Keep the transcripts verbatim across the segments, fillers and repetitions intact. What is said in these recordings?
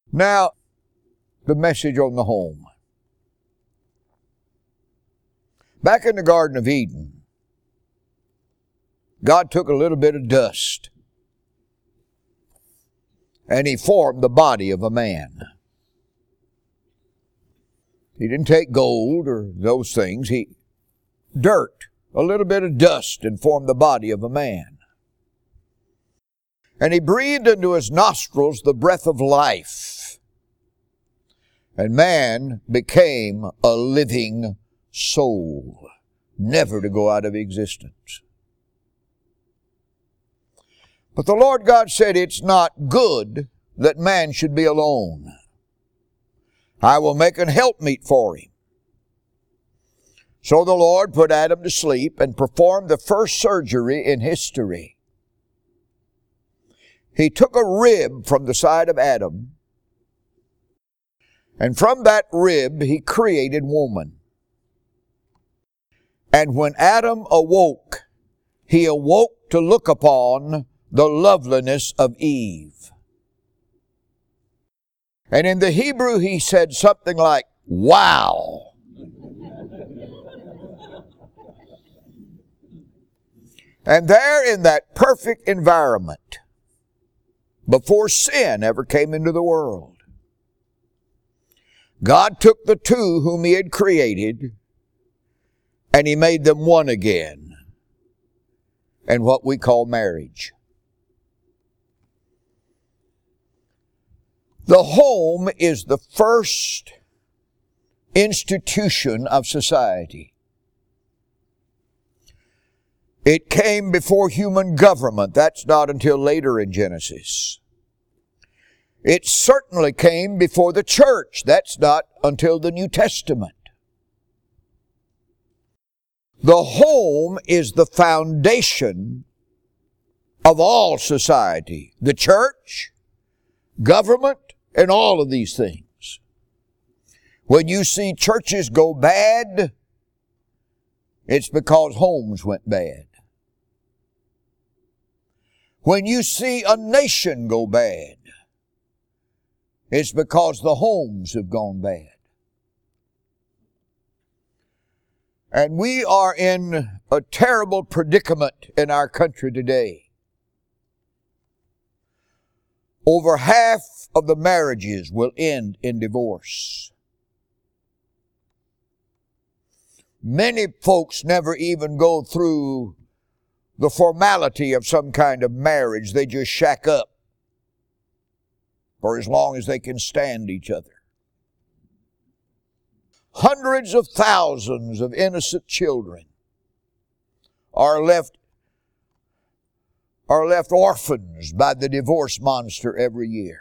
Now, the message on the home. Back in the Garden of Eden, God took a little bit of dust and He formed the body of a man. He didn't take gold or those things. He dirt, a little bit of dust, and formed the body of a man. And He breathed into his nostrils the breath of life. And man became a living soul, never to go out of existence. But the Lord God said, it's not good that man should be alone. I will make an helpmeet for him. So the Lord put Adam to sleep and performed the first surgery in history. He took a rib from the side of Adam, and from that rib He created woman. And when Adam awoke, he awoke to look upon the loveliness of Eve. And in the Hebrew he said something like, wow. And there in that perfect environment, before sin ever came into the world, God took the two whom He had created and He made them one again, and what we call marriage. The home is the first institution of society. It came before human government. That's not until later in Genesis. It certainly came before the church. That's not until the New Testament. The home is the foundation of all society. The church, government, and all of these things. When you see churches go bad, it's because homes went bad. When you see a nation go bad, it's because the homes have gone bad. And we are in a terrible predicament in our country today. Over half of the marriages will end in divorce. Many folks never even go through the formality of some kind of marriage. They just shack up for as long as they can stand each other. Hundreds of thousands of innocent children are left, are left orphans by the divorce monster every year.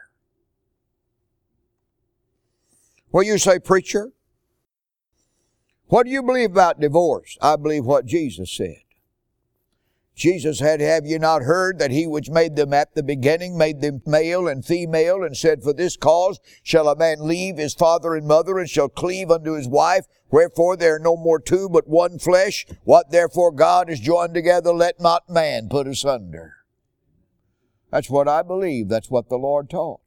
Well, you say, preacher, what do you believe about divorce? I believe what Jesus said. Jesus said, have you not heard that He which made them at the beginning made them male and female, and said, for this cause shall a man leave his father and mother, and shall cleave unto his wife, wherefore there are no more two but one flesh. What therefore God has joined together, let not man put asunder. That's what I believe. That's what the Lord taught.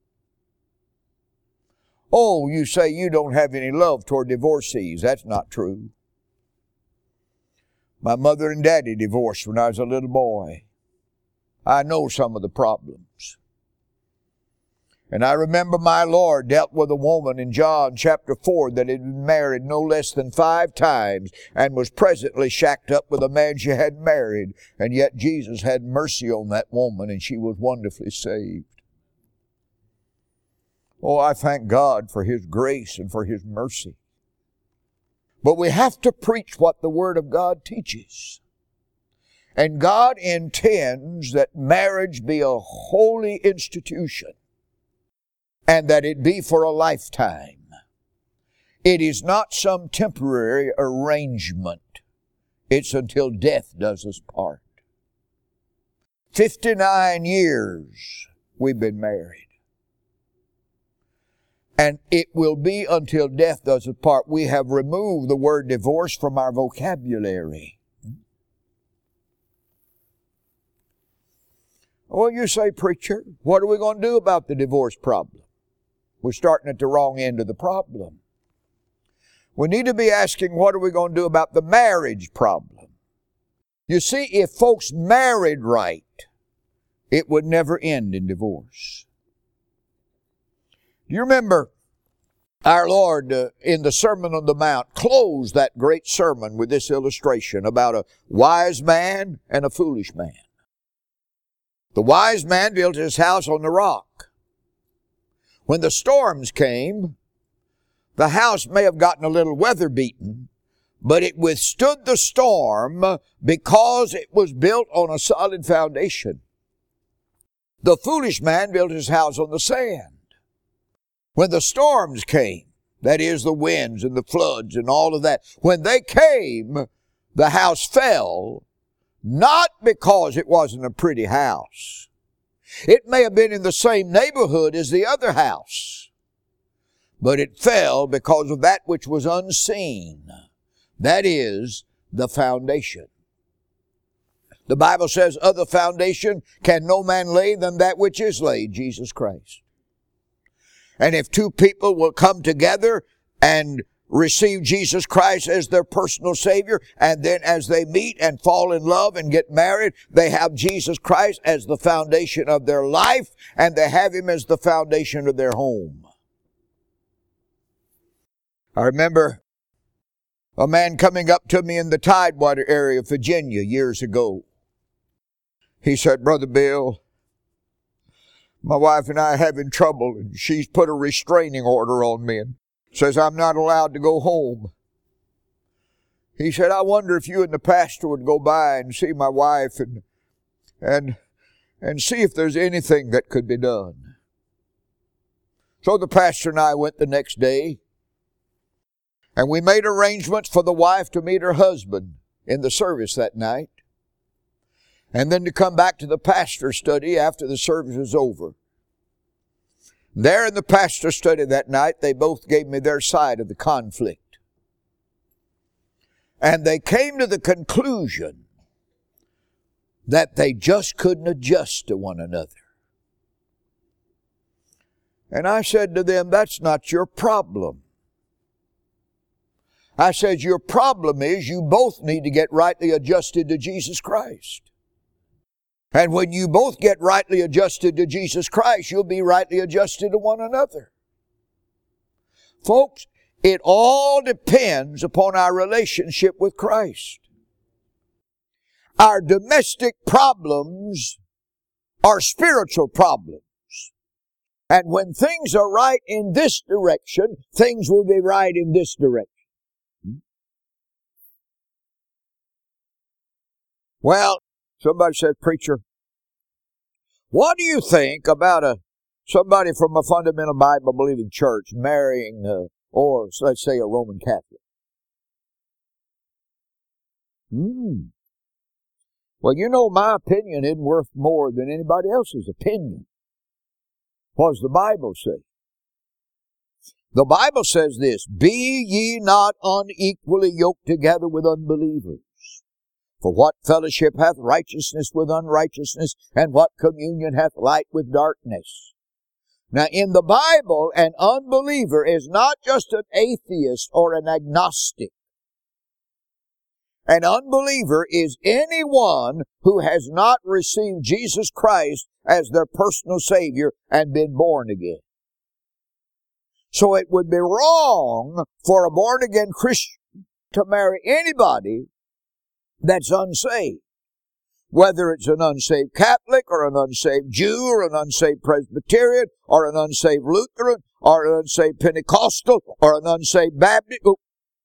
Oh, you say you don't have any love toward divorcees. That's not true. My mother and daddy divorced when I was a little boy. I know some of the problems. And I remember my Lord dealt with a woman in John chapter four that had been married no less than five times and was presently shacked up with a man she had married. And yet Jesus had mercy on that woman and she was wonderfully saved. Oh, I thank God for His grace and for His mercy. But we have to preach what the Word of God teaches. And God intends that marriage be a holy institution and that it be for a lifetime. It is not some temporary arrangement. It's until death does us part. Fifty-nine years we've been married. And it will be until death does us part. We have removed the word divorce from our vocabulary. Well, you say, preacher, what are we going to do about the divorce problem? We're starting at the wrong end of the problem. We need to be asking, what are we going to do about the marriage problem? You see, if folks married right, it would never end in divorce. Do you remember our Lord uh, in the Sermon on the Mount closed that great sermon with this illustration about a wise man and a foolish man. The wise man built his house on the rock. When the storms came, the house may have gotten a little weather beaten, but it withstood the storm because it was built on a solid foundation. The foolish man built his house on the sand. When the storms came, that is the winds and the floods and all of that, when they came, the house fell, not because it wasn't a pretty house. It may have been in the same neighborhood as the other house, but it fell because of that which was unseen. That is the foundation. The Bible says, other foundation can no man lay than that which is laid, Jesus Christ. And if two people will come together and receive Jesus Christ as their personal Savior, and then as they meet and fall in love and get married, they have Jesus Christ as the foundation of their life, and they have Him as the foundation of their home. I remember a man coming up to me in the Tidewater area of Virginia years ago. He said, Brother Bill, my wife and I are having trouble, and she's put a restraining order on me and says I'm not allowed to go home. He said, I wonder if you and the pastor would go by and see my wife and and and see if there's anything that could be done. So the pastor and I went the next day, and we made arrangements for the wife to meet her husband in the service that night, and then to come back to the pastor's study after the service was over. There in the pastor's study that night, they both gave me their side of the conflict. And they came to the conclusion that they just couldn't adjust to one another. And I said to them, that's not your problem. I said, your problem is you both need to get rightly adjusted to Jesus Christ. And when you both get rightly adjusted to Jesus Christ, you'll be rightly adjusted to one another. Folks, it all depends upon our relationship with Christ. Our domestic problems are spiritual problems. And when things are right in this direction, things will be right in this direction. Well, somebody said, Preacher, what do you think about a somebody from a fundamental Bible-believing church marrying, uh, or let's say a Roman Catholic? Hmm. Well, you know, my opinion isn't worth more than anybody else's opinion. What does the Bible say? The Bible says this, be ye not unequally yoked together with unbelievers. For what fellowship hath righteousness with unrighteousness, and what communion hath light with darkness? Now, in the Bible, an unbeliever is not just an atheist or an agnostic. An unbeliever is anyone who has not received Jesus Christ as their personal Savior and been born again. So it would be wrong for a born-again Christian to marry anybody that's unsaved. Whether it's an unsaved Catholic or an unsaved Jew or an unsaved Presbyterian or an unsaved Lutheran or an unsaved Pentecostal or an unsaved Baptist. Oh.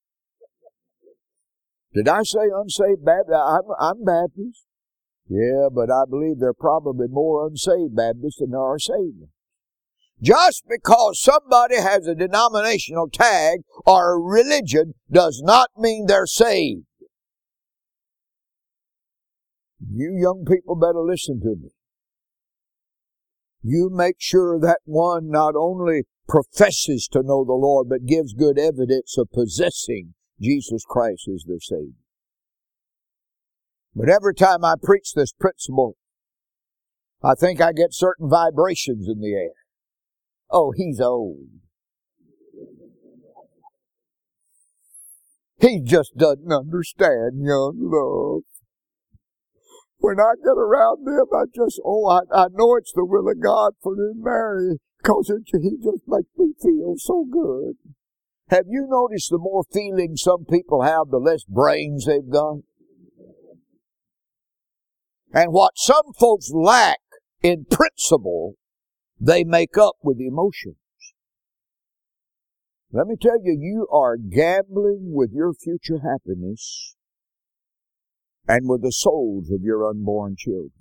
Did I say unsaved Baptist? I'm, I'm Baptist. Yeah, but I believe there are probably more unsaved Baptists than there are saved. Just because somebody has a denominational tag or a religion does not mean they're saved. You young people better listen to me. You make sure that one not only professes to know the Lord, but gives good evidence of possessing Jesus Christ as their Savior. But every time I preach this principle, I think I get certain vibrations in the air. Oh, he's old. He just doesn't understand young love. When I get around them, I just, oh, I, I know it's the will of God for them to marry, because it, he just makes me feel so good. Have you noticed the more feelings some people have, the less brains they've got? And what some folks lack in principle, they make up with emotions. Let me tell you, you are gambling with your future happiness and with the souls of your unborn children.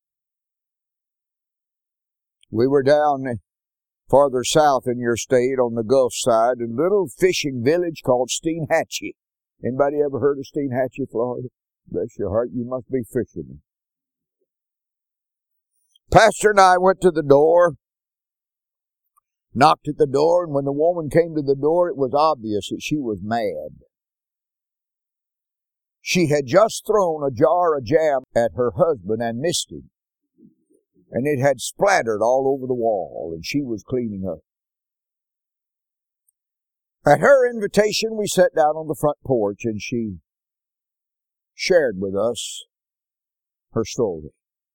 We were down farther south in your state on the Gulf side, a little fishing village called Steinhatchee. Anybody ever heard of Steinhatchee, Florida? Bless your heart, you must be fishermen. Pastor and I went to the door, knocked at the door, and when the woman came to the door, it was obvious that she was mad. She had just thrown a jar of jam at her husband and missed him, and it had splattered all over the wall, and she was cleaning up. At her invitation, we sat down on the front porch, and she shared with us her story.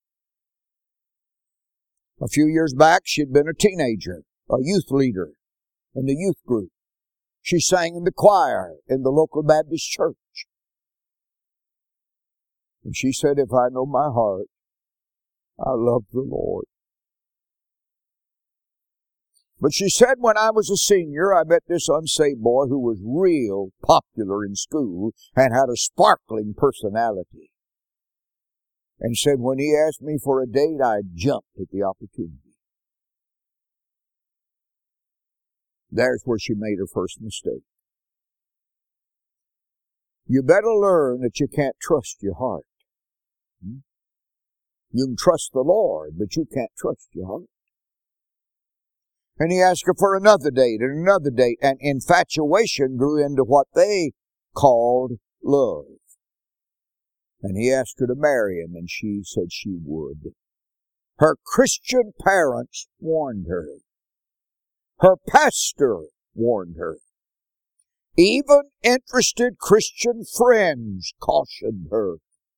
A few years back, she'd been a teenager, a youth leader in the youth group. She sang in the choir in the local Baptist church. And she said, if I know my heart, I love the Lord. But she said, when I was a senior, I met this unsaved boy who was real popular in school and had a sparkling personality. And said, when he asked me for a date, I jumped at the opportunity. There's where she made her first mistake. You better learn that you can't trust your heart. You can trust the Lord, but you can't trust your heart. And he asked her for another date and another date, and infatuation grew into what they called love. And he asked her to marry him, and she said she would. Her Christian parents warned her. Her pastor warned her. Even interested Christian friends cautioned her.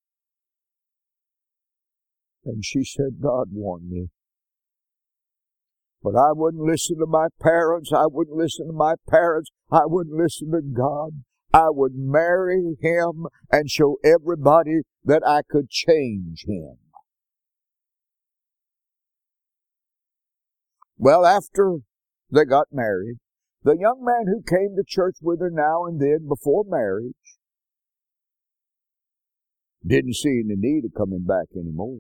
And she said, God warned me. But I wouldn't listen to my parents. I wouldn't listen to my parents. I wouldn't listen to God. I would marry him and show everybody that I could change him. Well, after they got married, the young man who came to church with her now and then before marriage didn't see any need of coming back anymore.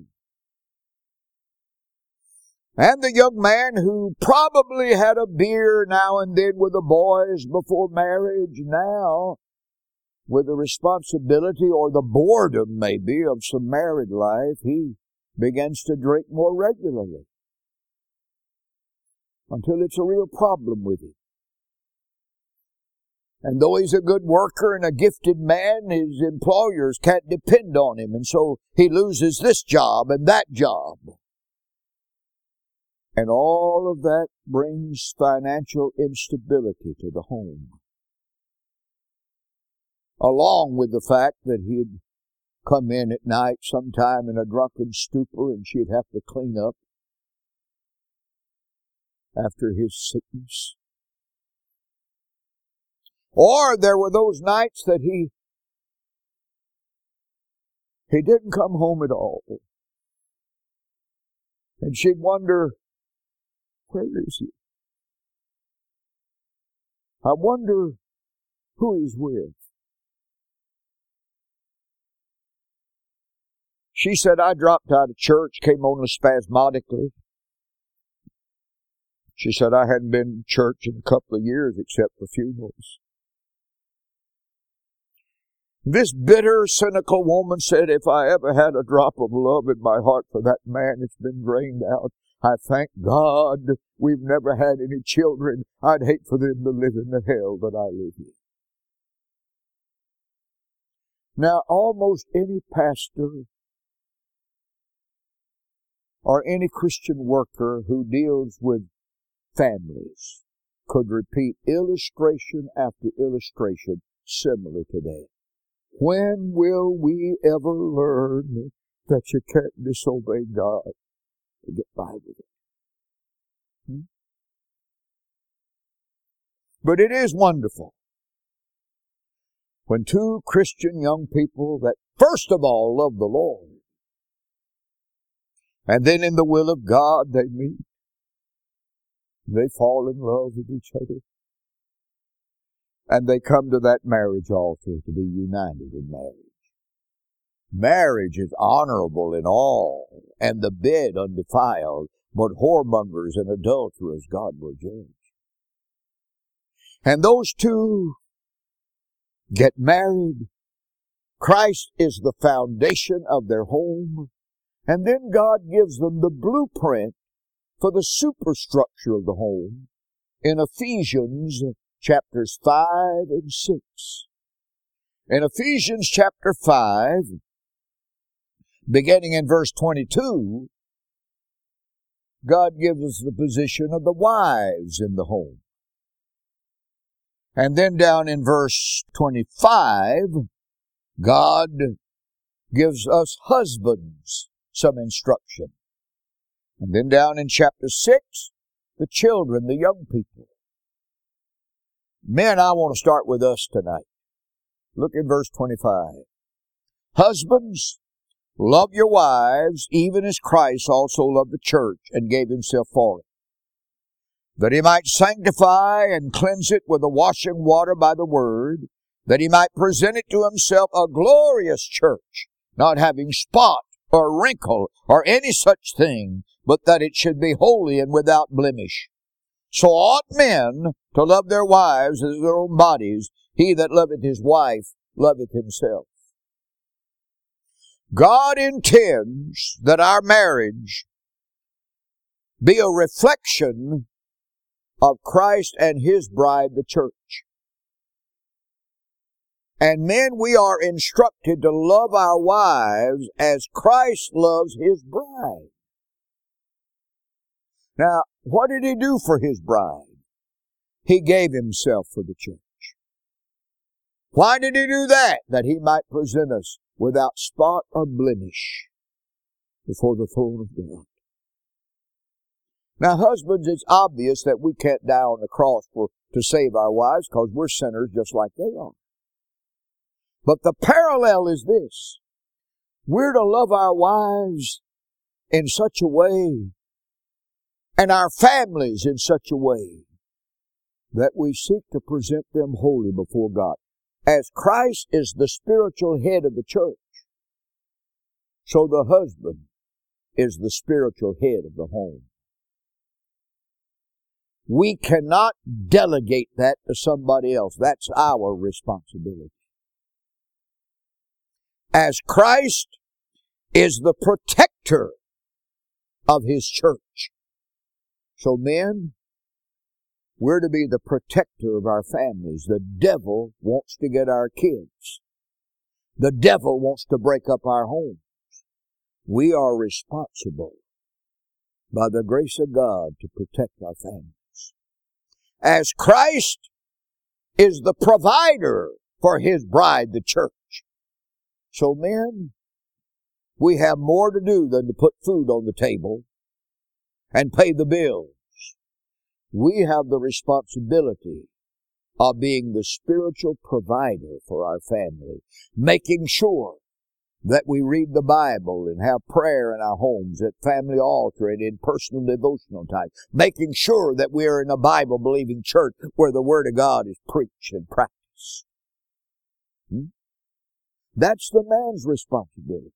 And the young man who probably had a beer now and then with the boys before marriage, now, with the responsibility or the boredom maybe of some married life, he begins to drink more regularly until it's a real problem with him. And though he's a good worker and a gifted man, his employers can't depend on him, and so he loses this job and that job. And all of that brings financial instability to the home. Along with the fact that he'd come in at night sometime in a drunken stupor and she'd have to clean up after his sickness. Or there were those nights that he he didn't come home at all. And she'd wonder, where is he? I wonder who he's with. She said, I dropped out of church, came on spasmodically. She said, I hadn't been to church in a couple of years except for funerals. This bitter, cynical woman said, if I ever had a drop of love in my heart for that man, it's been drained out. I thank God we've never had any children. I'd hate for them to live in the hell that I live in. Now, almost any pastor or any Christian worker who deals with families could repeat illustration after illustration similar to that. When will we ever learn that you can't disobey God to get by with it? Hmm? But it is wonderful when two Christian young people that first of all love the Lord, and then in the will of God they meet, they fall in love with each other, and they come to that marriage altar to be united in marriage. Marriage is honorable in all, and the bed undefiled, but whoremongers and adulterers God will judge. And those two get married. Christ is the foundation of their home, and then God gives them the blueprint for the superstructure of the home in Ephesians chapters five and six. In Ephesians chapter five, beginning in verse twenty-two, God gives us the position of the wives in the home. And then down in verse twenty-five, God gives us husbands some instruction. And then down in chapter six, the children, the young people. Men, I want to start with us tonight. Look at verse twenty-five. Husbands, love your wives, even as Christ also loved the church and gave himself for it, that he might sanctify and cleanse it with the washing water by the word, that he might present it to himself a glorious church, not having spot or wrinkle or any such thing, but that it should be holy and without blemish. So ought men to love their wives as their own bodies. He that loveth his wife loveth himself. God intends that our marriage be a reflection of Christ and his bride, the church. And men, we are instructed to love our wives as Christ loves his bride. Now, what did he do for his bride? He gave himself for the church. Why did he do that? That he might present us without spot or blemish before the throne of God. Now, husbands, it's obvious that we can't die on the cross for to save our wives because we're sinners just like they are. But the parallel is this. We're to love our wives in such a way, and our families in such a way, that we seek to present them holy before God. As Christ is the spiritual head of the church, so the husband is the spiritual head of the home. We cannot delegate that to somebody else. That's our responsibility. As Christ is the protector of his church, so men, we're to be the protector of our families. The devil wants to get our kids. The devil wants to break up our homes. We are responsible by the grace of God to protect our families. As Christ is the provider for his bride, the church. So men, we have more to do than to put food on the table and pay the bills. We have the responsibility of being the spiritual provider for our family, making sure that we read the Bible and have prayer in our homes, at family altar and in personal devotional time, making sure that we are in a Bible-believing church where the Word of God is preached and practiced. Hmm? That's the man's responsibility.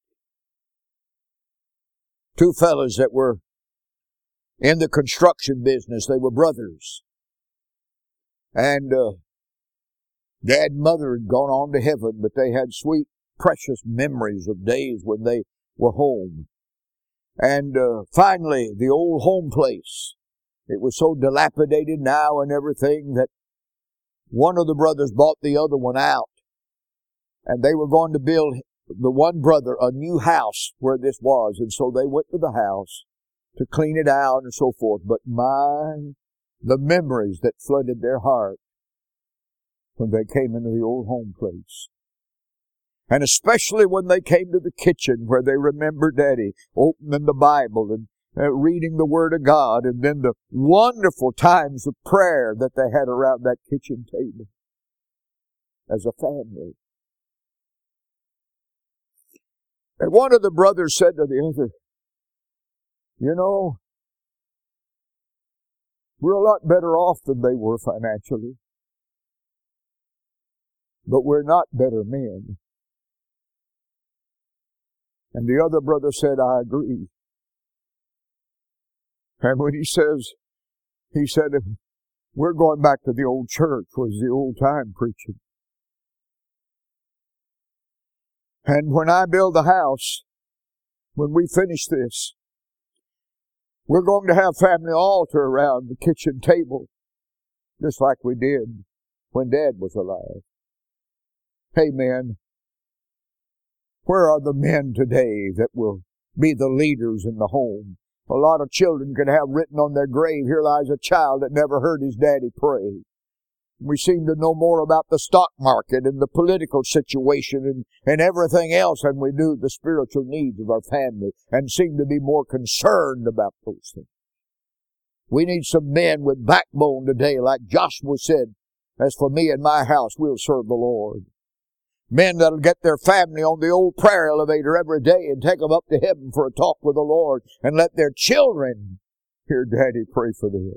Two fellows that were in the construction business, they were brothers. And uh, Dad and Mother had gone on to heaven, but they had sweet, precious memories of days when they were home. And uh, finally, the old home place, it was so dilapidated now and everything that one of the brothers bought the other one out. And they were going to build the one brother a new house where this was. And so they went to the house to clean it out and so forth. But my, the memories that flooded their heart when they came into the old home place. And especially when they came to the kitchen where they remember Daddy opening the Bible and uh, reading the Word of God, and then the wonderful times of prayer that they had around that kitchen table as a family. And one of the brothers said to the other, you know, we're a lot better off than they were financially, but we're not better men. And the other brother said, I agree. And when he says, he said, we're going back to the old church, was the old time preaching. And when I build a house, when we finish this, we're going to have family altar around the kitchen table, just like we did when Dad was alive. Hey, men, where are the men today that will be the leaders in the home? A lot of children could have written on their grave, here lies a child that never heard his daddy pray. We seem to know more about the stock market and the political situation and, and everything else than we do the spiritual needs of our family, and seem to be more concerned about those things. We need some men with backbone today, like Joshua said, as for me and my house, we'll serve the Lord. Men that'll get their family on the old prayer elevator every day and take them up to heaven for a talk with the Lord, and let their children hear Daddy pray for them.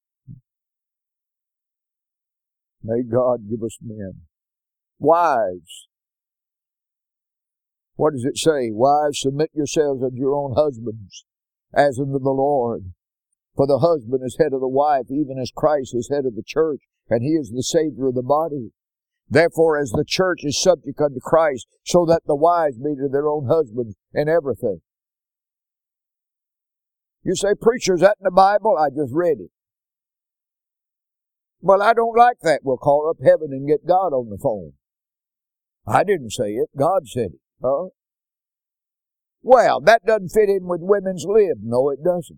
May God give us men. Wives. What does it say? Wives, submit yourselves unto your own husbands, as unto the Lord. For the husband is head of the wife, even as Christ is head of the church, and he is the Savior of the body. Therefore, as the church is subject unto Christ, so that the wives be to their own husbands in everything. You say, preacher, is that in the Bible? I just read it. Well, I don't like that. We'll call up heaven and get God on the phone. I didn't say it. God said it. Huh? Well, that doesn't fit in with women's lib. No, it doesn't.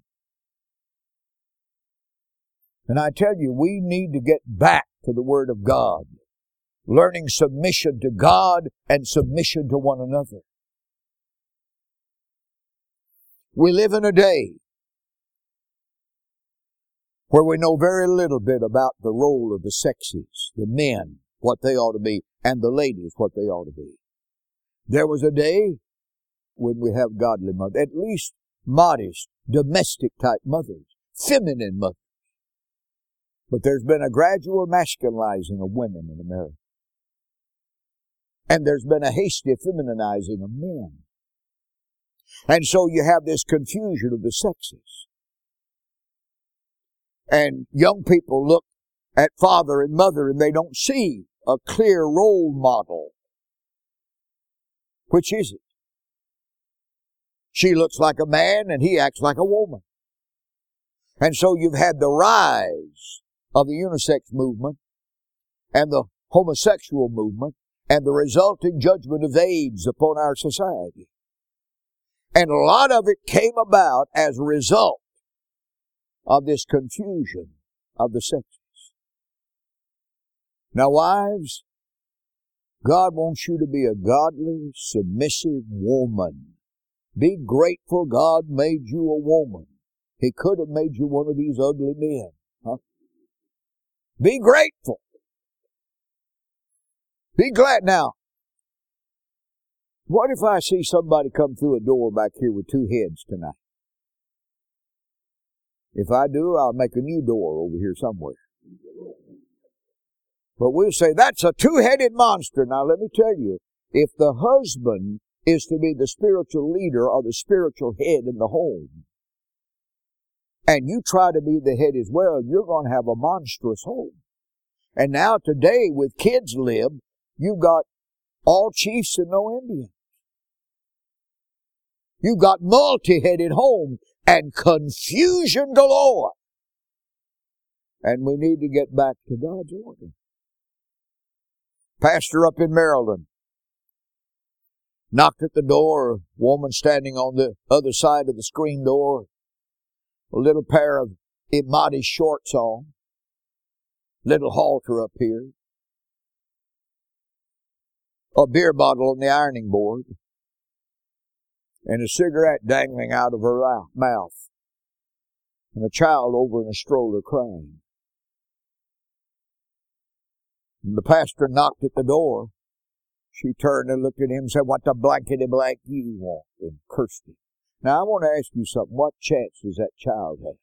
And I tell you, we need to get back to the Word of God, learning submission to God and submission to one another. We live in a day where we know very little bit about the role of the sexes, the men, what they ought to be, and the ladies, what they ought to be. There was a day when we have godly mothers, at least modest, domestic type mothers, feminine mothers. But there's been a gradual masculinizing of women in America. And there's been a hasty feminizing of men. And so you have this confusion of the sexes. And young people look at father and mother and they don't see a clear role model. Which is it? She looks like a man and he acts like a woman. And so you've had the rise of the unisex movement and the homosexual movement and the resulting judgment of AIDS upon our society. And a lot of it came about as a result of this confusion of the sexes. Now, wives, God wants you to be a godly, submissive woman. Be grateful God made you a woman. He could have made you one of these ugly men. Huh? Be grateful. Be glad. Now, what if I see somebody come through a door back here with two heads tonight? If I do, I'll make a new door over here somewhere. But we'll say, that's a two-headed monster. Now, let me tell you, if the husband is to be the spiritual leader or the spiritual head in the home, and you try to be the head as well, you're going to have a monstrous home. And now today, with kids lib, you've got all chiefs and no Indians. You've got multi-headed home and confusion galore. And we need to get back to God's order. Pastor up in Maryland knocked at the door, a woman standing on the other side of the screen door, a little pair of immodest shorts on. little halter up here, a beer bottle on the ironing board, and a cigarette dangling out of her mouth, and a child over in a stroller crying. And the pastor knocked at the door. She turned and looked at him and said, "What the blankety blank you want?" and cursed him. Now I want to ask you something. What chance does that child have?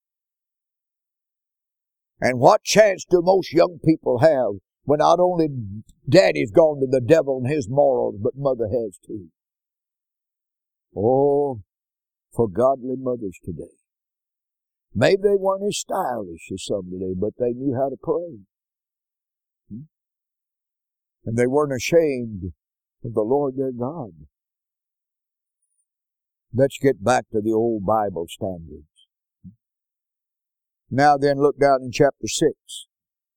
And what chance do most young people have when not only daddy's gone to the devil and his morals, but mother has too? Oh, for godly mothers today. Maybe they weren't as stylish as some today, but they knew how to pray. Hmm? And they weren't ashamed of the Lord their God. Let's get back to the old Bible standards. Now then, look down in chapter six,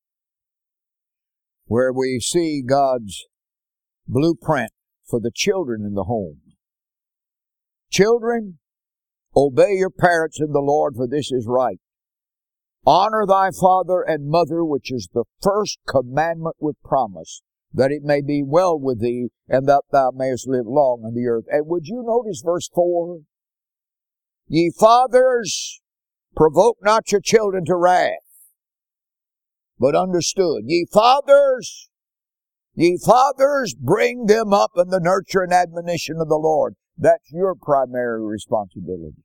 where we see God's blueprint for the children in the home. Children, obey your parents in the Lord, for this is right. Honor thy father and mother, which is the first commandment with promise, that it may be well with thee, and that thou mayest live long on the earth. And would you notice verse four? Ye fathers, provoke not your children to wrath, but understood. Ye fathers, ye fathers, bring them up in the nurture and admonition of the Lord. That's your primary responsibility.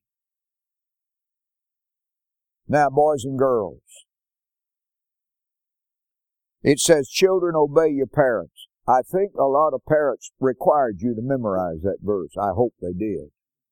Now, boys and girls, it says, children, obey your parents. I think a lot of parents required you to memorize that verse. I hope they did.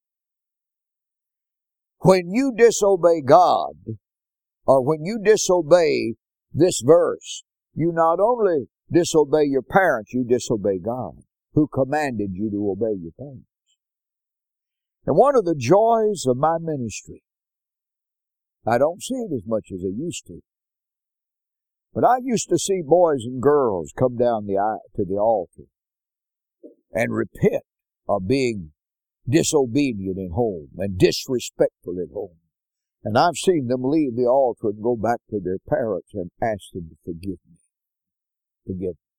When you disobey God, or when you disobey this verse, you not only disobey your parents, you disobey God, who commanded you to obey your parents. And one of the joys of my ministry, I don't see it as much as I used to, but I used to see boys and girls come down the aisle to the altar and repent of being disobedient at home and disrespectful at home. And I've seen them leave the altar and go back to their parents and ask them to forgive me. Forgive me.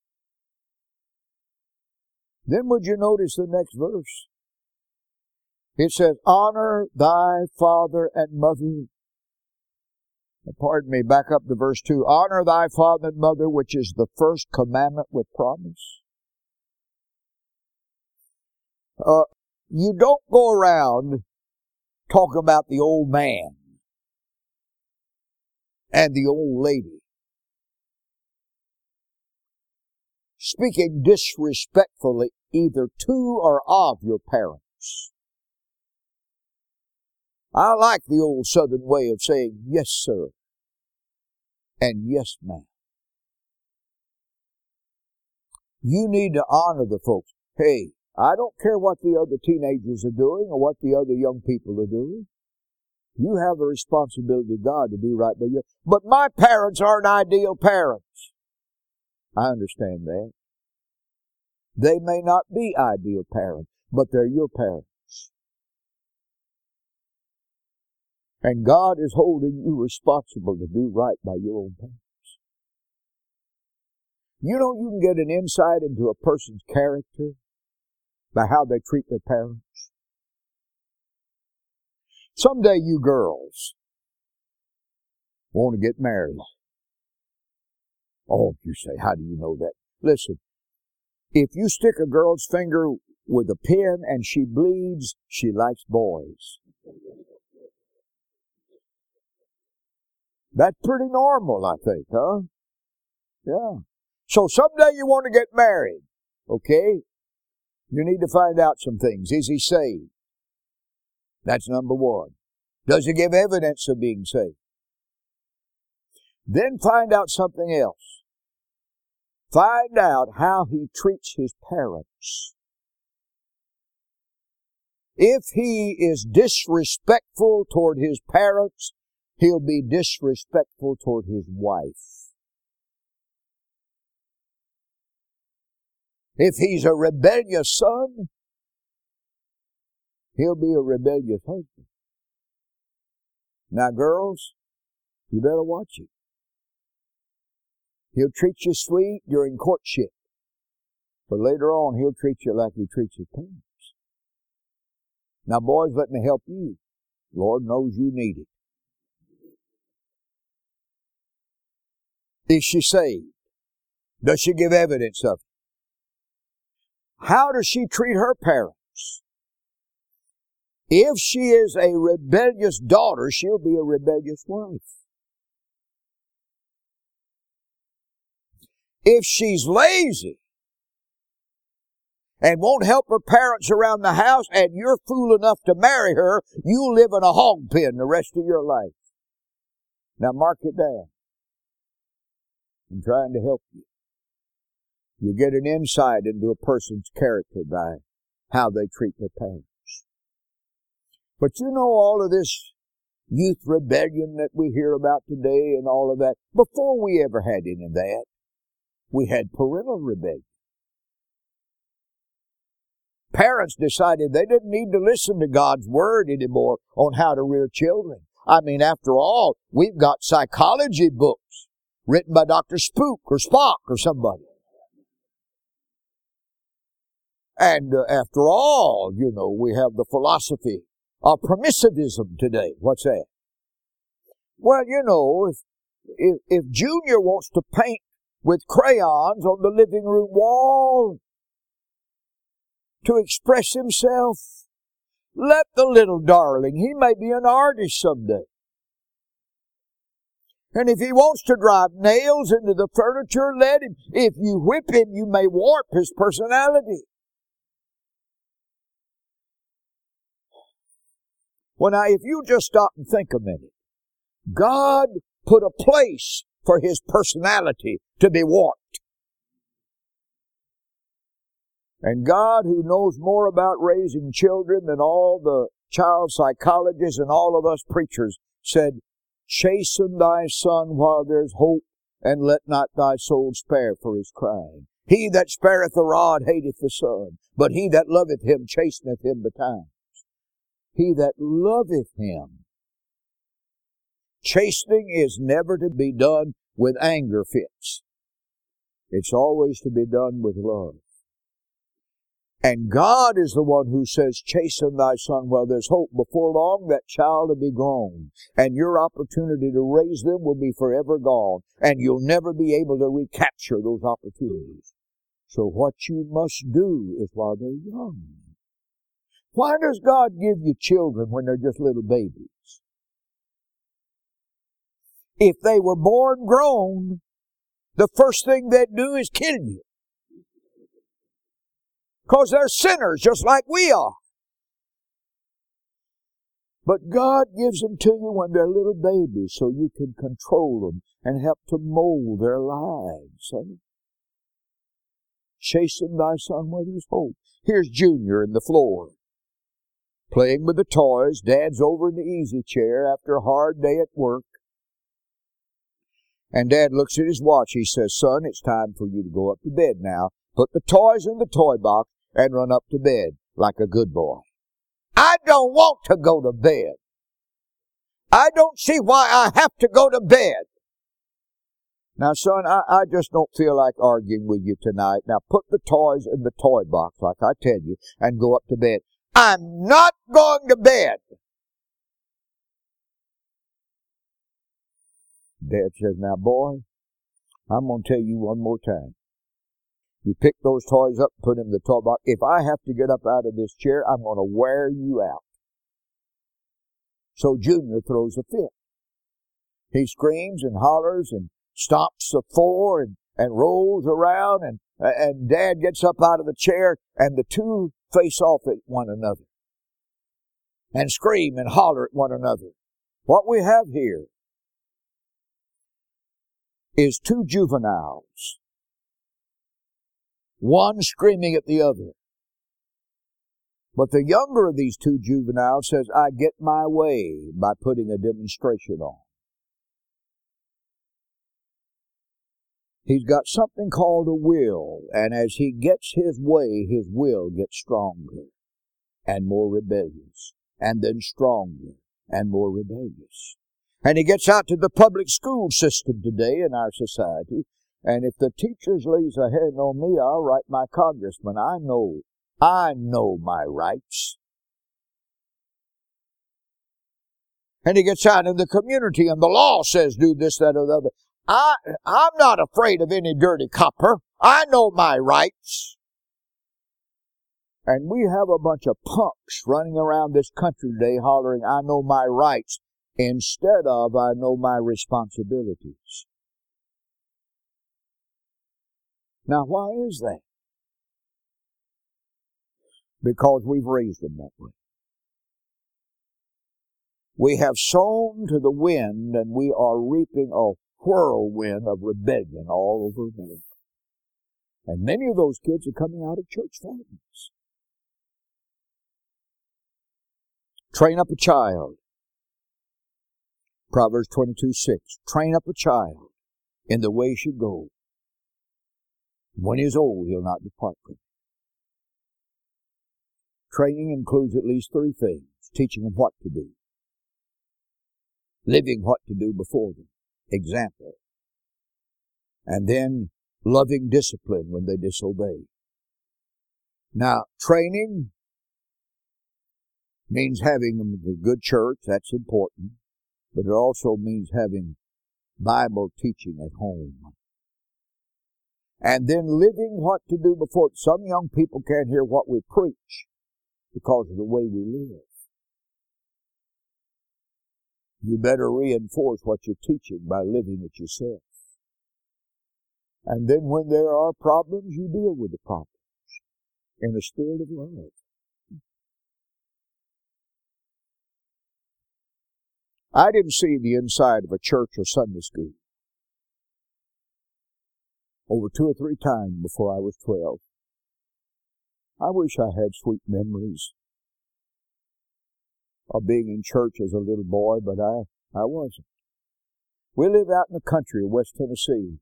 Then would you notice the next verse? It says, honor thy father and mother. Pardon me, back up to verse two. Honor thy father and mother, which is the first commandment with promise. Uh, you don't go around talking about the old man and the old lady, speaking disrespectfully either to or of your parents. I like the old Southern way of saying, yes, sir, and yes, ma'am. You need to honor the folks. Hey, I don't care what the other teenagers are doing or what the other young people are doing. You have a responsibility to God to do right by you. But my parents aren't ideal parents. I understand that. They may not be ideal parents, but they're your parents. And God is holding you responsible to do right by your own parents. You know, you can get an insight into a person's character by how they treat their parents. Someday you girls want to get married. Oh, you say, how do you know that? Listen, if you stick a girl's finger with a pin and she bleeds, she likes boys. That's pretty normal, I think, huh? Yeah. So someday you want to get married, okay? You need to find out some things. Is he saved? That's number one. Does he give evidence of being saved? Then find out something else. Find out how he treats his parents. If he is disrespectful toward his parents, he'll be disrespectful toward his wife. If he's a rebellious son, he'll be a rebellious husband. Now, girls, you better watch it. He'll treat you sweet during courtship, but later on he'll treat you like he treats his parents. Now, boys, let me help you. Lord knows you need it. Is she saved? Does she give evidence of it? How does she treat her parents? If she is a rebellious daughter, she'll be a rebellious wife. If she's lazy and won't help her parents around the house and you're fool enough to marry her, you'll live in a hog pen the rest of your life. Now mark it down. I'm trying to help you. You get an insight into a person's character by how they treat their parents. But you know, all of this youth rebellion that we hear about today and all of that, before we ever had any of that, we had parental rebellion. Parents decided they didn't need to listen to God's Word anymore on how to rear children. I mean, after all, we've got psychology books written by Doctor Spook or Spock or somebody. And uh, after all, you know, we have the philosophy of permissivism today. What's that? Well, you know, if, if, if Junior wants to paint with crayons on the living room wall to express himself, let the little darling, he may be an artist someday. And if he wants to drive nails into the furniture, let him. If you whip him, you may warp his personality. Well, now, if you just stop and think a minute, God put a place for his personality to be warped. And God, who knows more about raising children than all the child psychologists and all of us preachers, said, chasten thy son while there's hope, and let not thy soul spare for his crying. He that spareth the rod hateth the son, but he that loveth him chasteneth him betimes. He that loveth him. Chastening is never to be done with anger fits. It's always to be done with love. And God is the one who says, chasten thy son while there's hope. Before long, that child will be grown, and your opportunity to raise them will be forever gone, and you'll never be able to recapture those opportunities. So what you must do is while they're young. Why does God give you children when they're just little babies? If they were born grown, the first thing they'd do is kill you. Because they're sinners just like we are. But God gives them to you when they're little babies so you can control them and help to mold their lives. Huh? Chasten thy son while there's hope. Here's Junior in the floor, playing with the toys. Dad's over in the easy chair after a hard day at work. And Dad looks at his watch. He says, son, it's time for you to go up to bed now. Put the toys in the toy box and run up to bed like a good boy. I don't want to go to bed. I don't see why I have to go to bed. Now, son, I, I just don't feel like arguing with you tonight. Now, put the toys in the toy box like I tell you and go up to bed. I'm not going to bed. Dad says, now, boy, I'm going to tell you one more time. You pick those toys up, put them in the toy box. If I have to get up out of this chair, I'm going to wear you out. So Junior throws a fit. He screams and hollers and stomps the floor and, and rolls around, and, and Dad gets up out of the chair, and the two face off at one another and scream and holler at one another. What we have here is two juveniles, one screaming at the other. But the younger of these two juveniles says, I get my way by putting a demonstration on. He's got something called a will, and as he gets his way, his will gets stronger and more rebellious, and then stronger and more rebellious. And he gets out to the public school system today in our society, And if the teachers lays a hand on me, I'll write my congressman. I know, I know my rights. And he gets out in the community and the law says do this, that, or the other. I, I'm not afraid of any dirty copper. I know my rights. And we have a bunch of punks running around this country today hollering, I know my rights, instead of I know my responsibilities. Now, why is that? Because we've raised them that way. We have sown to the wind, and we are reaping a whirlwind of rebellion all over America. And many of those kids are coming out of church families. Train up a child. Proverbs twenty-two six. Train up a child in the way he should go. When he is old, he'll not depart from it. Training includes at least three things. Teaching them what to do. Living what to do before them. Example. And then loving discipline when they disobey. Now, training means having a good church. That's important. But it also means having Bible teaching at home. And then living what to do before. Some young people can't hear what we preach because of the way we live. You better reinforce what you're teaching by living it yourself. And then when there are problems, you deal with the problems in a spirit of love. I didn't see the inside of a church or Sunday school over two or three times before I was twelve. I wish I had sweet memories of being in church as a little boy, but I, I wasn't. We live out in the country of West Tennessee.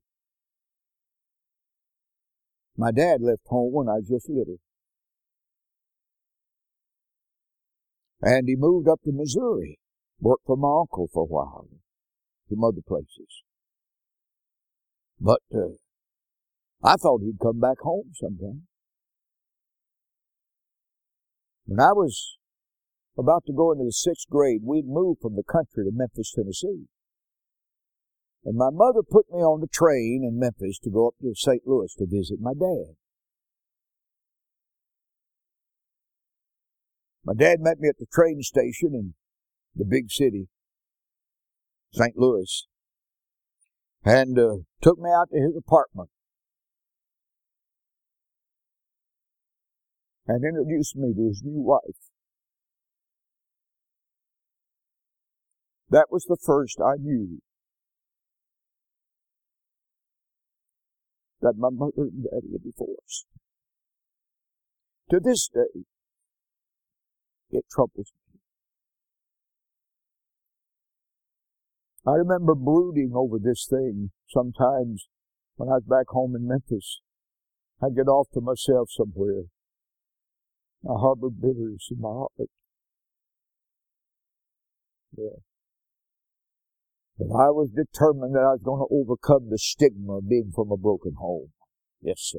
My dad left home when I was just little. And he moved up to Missouri, worked for my uncle for a while, some other places. But uh, I thought he'd come back home sometime. When I was about to go into the sixth grade, we'd moved from the country to Memphis, Tennessee. And my mother put me on the train in Memphis to go up to Saint Louis to visit my dad. My dad met me at the train station in the big city, Saint Louis, and uh, took me out to his apartment and introduced me to his new wife. That was the first I knew that my mother and daddy had divorced. To this day, it troubles me. I remember brooding over this thing sometimes when I was back home in Memphis. I'd get off to myself somewhere. I harbored bitterness in my heart. Yeah. But I was determined that I was going to overcome the stigma of being from a broken home. Yes, sir.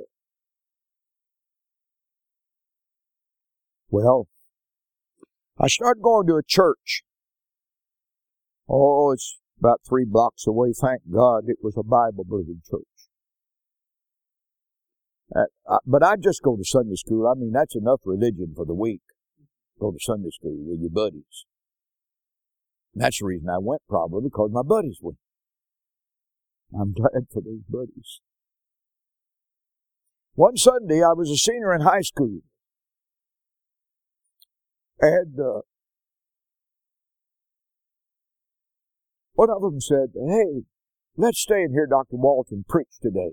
Well, I started going to a church. Oh, it's about three blocks away. Thank God it was a Bible-believing church. Uh, I, but I just go to Sunday school. I mean, that's enough religion for the week. Go to Sunday school with your buddies. And that's the reason I went, probably, because my buddies went. I'm glad for those buddies. One Sunday, I was a senior in high school. And uh, one of them said, hey, let's stay and hear Doctor Walton preach today.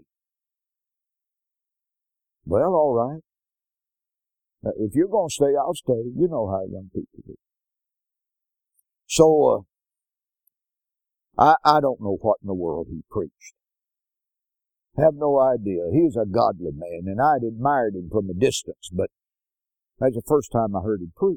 Well, all right. Now, if you're going to stay, I'll stay. You know how young people do. So, uh, I, I don't know what in the world he preached. Have no idea. He was a godly man, and I'd admired him from a distance, but that's the first time I heard him preach.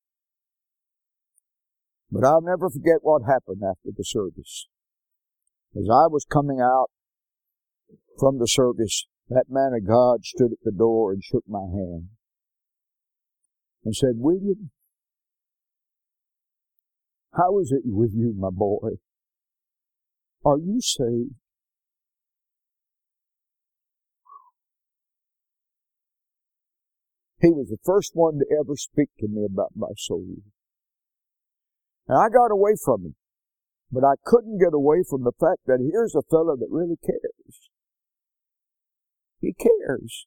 But I'll never forget what happened after the service. As I was coming out, from the service, that man of God stood at the door and shook my hand and said, "William, how is it with you, my boy? Are you saved?" He was the first one to ever speak to me about my soul. And I got away from him. But I couldn't get away from the fact that here's a fellow that really cares. He cares.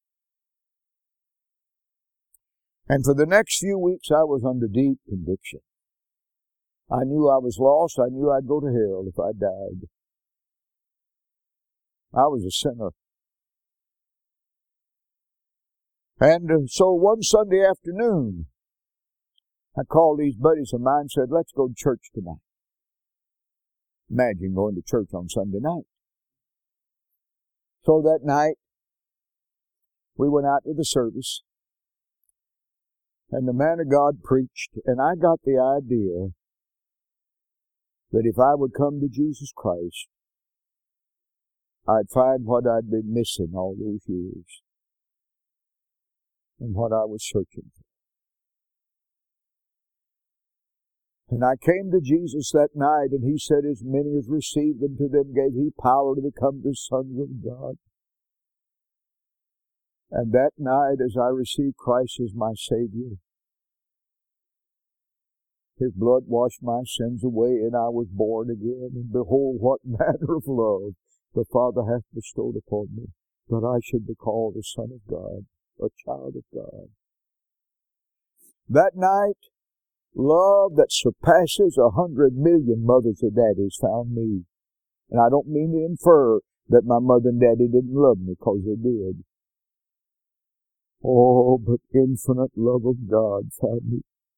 And for the next few weeks, I was under deep conviction. I knew I was lost. I knew I'd go to hell if I died. I was a sinner. And uh, so one Sunday afternoon, I called these buddies of mine and said, "Let's go to church tonight." Imagine going to church on Sunday night. So that night, we went out to the service, and the man of God preached, and I got the idea that if I would come to Jesus Christ, I'd find what I'd been missing all those years and what I was searching for. And I came to Jesus that night, and He said, "As many as received Him, to them gave He power to become the sons of God." And that night, as I received Christ as my Savior, His blood washed my sins away, and I was born again. And behold, what manner of love the Father hath bestowed upon me, that I should be called a son of God, a child of God. That night, love that surpasses a hundred million mothers and daddies found me. And I don't mean to infer that my mother and daddy didn't love me, because they did. Oh, but infinite love of God found me.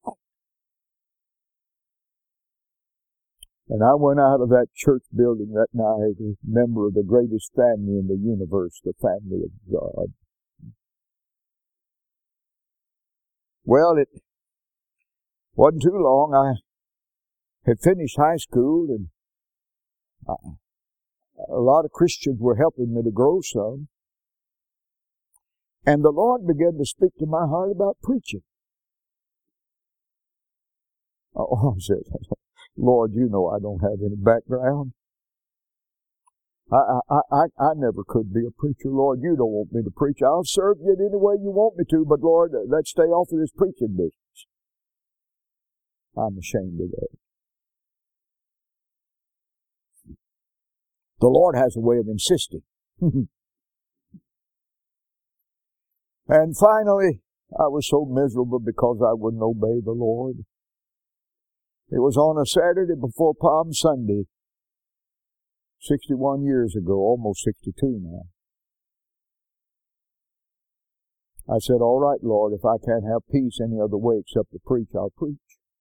And I went out of that church building that night a member of the greatest family in the universe, the family of God. Well, it wasn't too long. I had finished high school, and I, a lot of Christians were helping me to grow some. And the Lord began to speak to my heart about preaching. Oh, I said, "Lord, you know I don't have any background. I, I, I, I never could be a preacher. Lord, you don't want me to preach. I'll serve you in any way you want me to, but Lord, let's stay off of this preaching business." I'm ashamed of that. The Lord has a way of insisting. And finally, I was so miserable because I wouldn't obey the Lord. It was on a Saturday before Palm Sunday, sixty-one years ago, almost sixty-two now. I said, "All right, Lord, if I can't have peace any other way except to preach, I'll preach."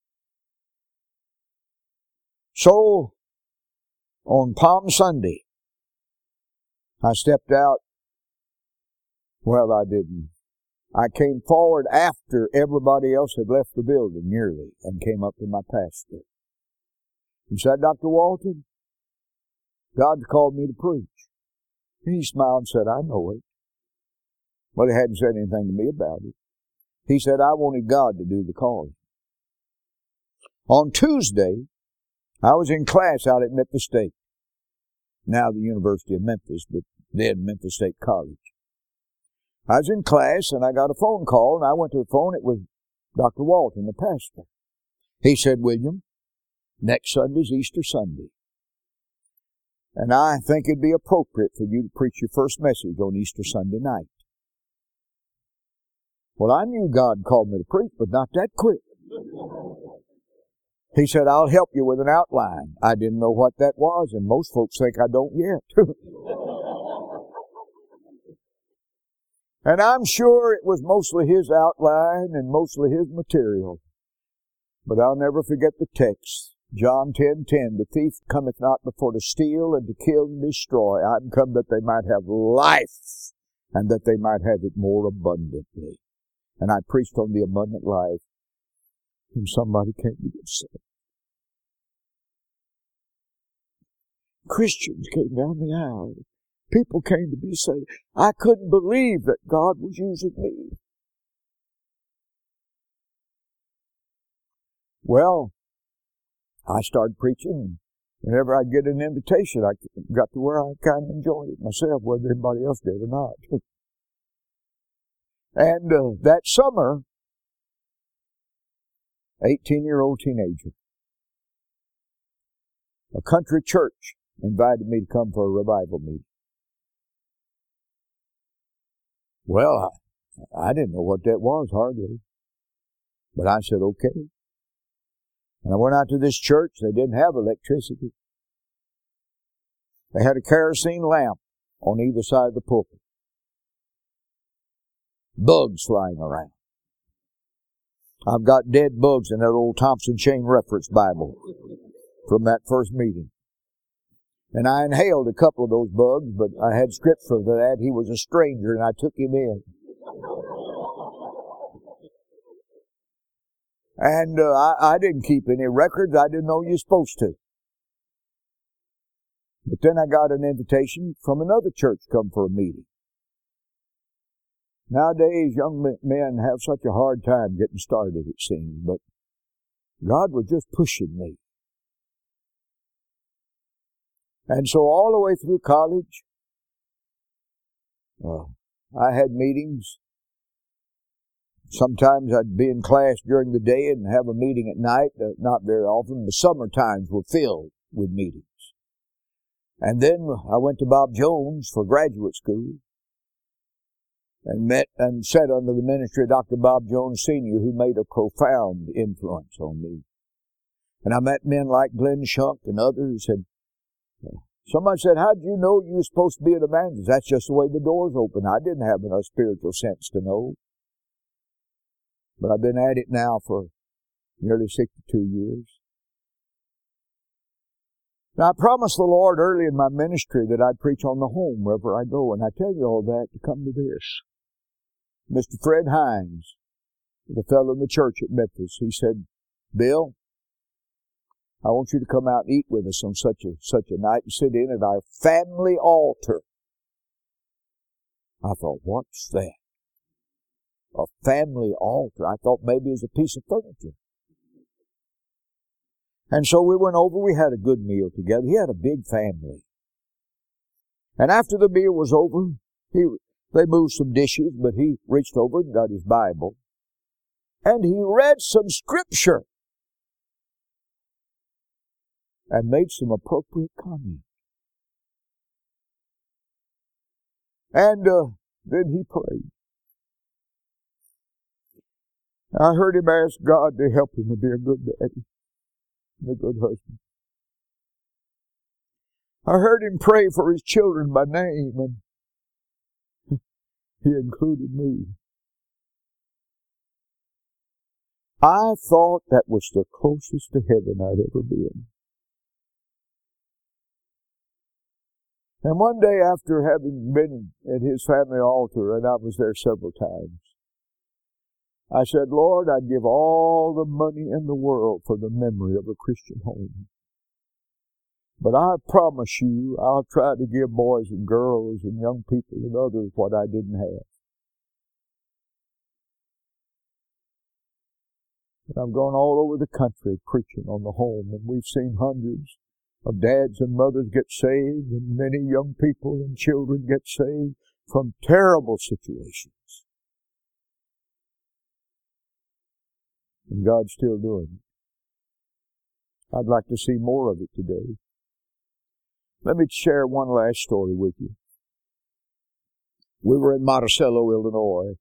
So, on Palm Sunday, I stepped out. Well, I didn't. I came forward after everybody else had left the building, nearly, and came up to my pastor. He said, "Doctor Walton, God's called me to preach." He smiled and said, "I know it." Well, he hadn't said anything to me about it. He said, "I wanted God to do the calling." On Tuesday, I was in class out at Memphis State, now the University of Memphis, but then Memphis State College. I was in class, and I got a phone call, and I went to the phone. It was Doctor Walton, the pastor. He said, "William, next Sunday's Easter Sunday, and I think it'd be appropriate for you to preach your first message on Easter Sunday night." Well, I knew God called me to preach, but not that quick. He said, "I'll help you with an outline." I didn't know what that was, and most folks think I don't yet. And I'm sure it was mostly his outline and mostly his material. But I'll never forget the text. John ten ten, "The thief cometh not before to steal and to kill and destroy. I'm come that they might have life, and that they might have it more abundantly." And I preached on the abundant life. And somebody came to get saved. Christians came down the aisle. People came to be saved. I couldn't believe that God was using me. Well, I started preaching. Whenever I get an invitation, I got to where I kind of enjoyed it myself, whether anybody else did or not. And uh, that summer, eighteen-year-old teenager, a country church invited me to come for a revival meeting. Well, I, I didn't know what that was, hardly. But I said, okay. And I went out to this church. They didn't have electricity. They had a kerosene lamp on either side of the pulpit. Bugs flying around. I've got dead bugs in that old Thompson Chain Reference Bible from that first meeting. And I inhaled a couple of those bugs, but I had scripture for that. He was a stranger, and I took him in. And uh, I, I didn't keep any records. I didn't know you're supposed to. But then I got an invitation from another church to come for a meeting. Nowadays, young men have such a hard time getting started, it seems. But God was just pushing me. And so all the way through college, uh, I had meetings. Sometimes I'd be in class during the day and have a meeting at night. Uh, not very often. The summer times were filled with meetings. And then I went to Bob Jones for graduate school and met and sat under the ministry of Doctor Bob Jones Senior, who made a profound influence on me. And I met men like Glenn Shunk and others. And somebody said, how did you know you were supposed to be an evangelist? That's just the way the doors open. I didn't have enough spiritual sense to know. But I've been at it now for nearly sixty-two years. Now, I promised the Lord early in my ministry that I'd preach on the home wherever I go. And I tell you all that to come to this. Mister Fred Hines, the fellow in the church at Memphis, he said, Bill, I want you to come out and eat with us on such a, such a night and sit in at our family altar. I thought, what's that? A family altar. I thought maybe it was a piece of furniture. And so we went over. We had a good meal together. He had a big family. And after the meal was over, he they moved some dishes, but he reached over and got his Bible. And he read some scripture and made some appropriate comment. And uh, then he prayed. I heard him ask God to help him to be a good daddy and a good husband. I heard him pray for his children by name, and he included me. I thought that was the closest to heaven I'd ever been. And one day after having been at his family altar, and I was there several times, I said, Lord, I'd give all the money in the world for the memory of a Christian home. But I promise you, I'll try to give boys and girls and young people and others what I didn't have. And I've gone all over the country preaching on the home, and we've seen hundreds of dads and mothers get saved, and many young people and children get saved from terrible situations. And God's still doing it. I'd like to see more of it today. Let me share one last story with you. We were in Monticello, Illinois.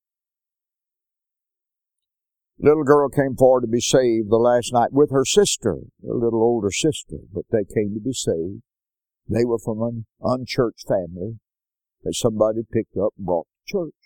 A little girl came forward to be saved the last night with her sister, a little older sister, but they came to be saved. They were from an unchurched family that somebody picked up and brought to church.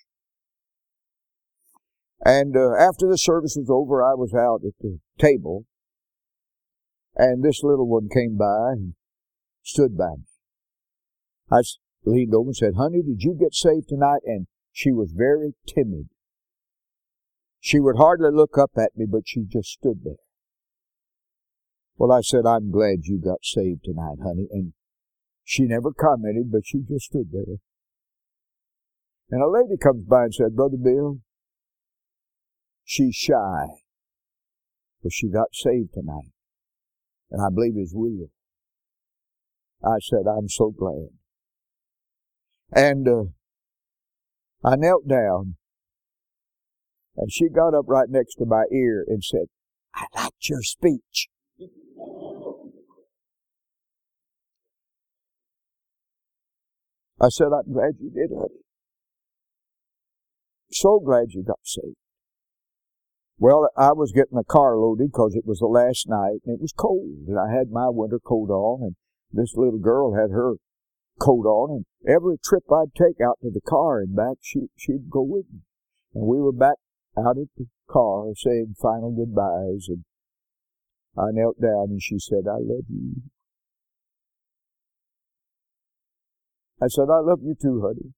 And uh, after the service was over, I was out at the table, and this little one came by and stood by me. I leaned over and said, honey, did you get saved tonight? And she was very timid. She would hardly look up at me, but she just stood there. Well, I said, I'm glad you got saved tonight, honey. And She never commented, but she just stood there. And a lady comes by and said, Brother Bill, she's shy, but she got saved tonight. And I believe it's real. I said, I'm so glad. And uh, I knelt down, and she got up right next to my ear and said, I liked your speech. I said, I'm glad you did, honey. So glad you got saved. Well, I was getting the car loaded because it was the last night, and it was cold, and I had my winter coat on, and this little girl had her coat on, and every trip I'd take out to the car and back, she, she'd go with me. And we were back out at the car saying final goodbyes, and I knelt down, and she said, I love you. I said, I love you too, honey.